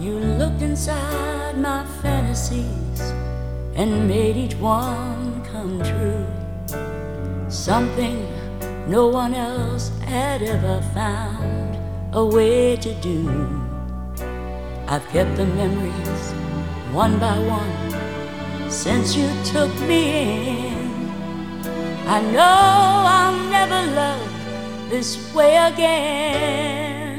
You looked inside my fantasies and made each one come true. Something no one else had ever found a way to do. I've kept the memories one by one since you took me in. I know I'll never love this way again.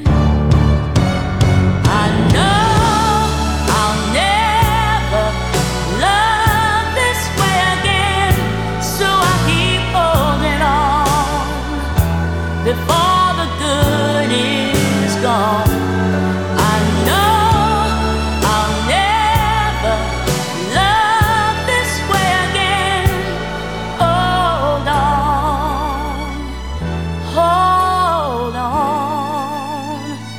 I know I'll never love this way again, so I keep holding on before the good is gone. I know I'll never love this way again. Hold on, hold on,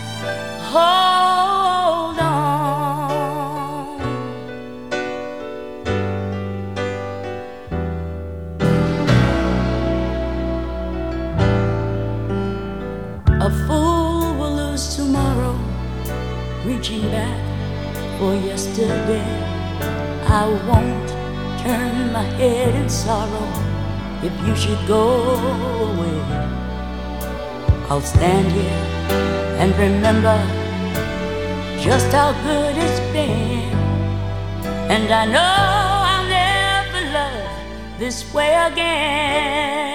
hold on. A fool will lose tomorrow, reaching back for yesterday. I won't turn my head in sorrow if you should go away. I'll stand here and remember just how good it's been, and I know I'll never love this way again.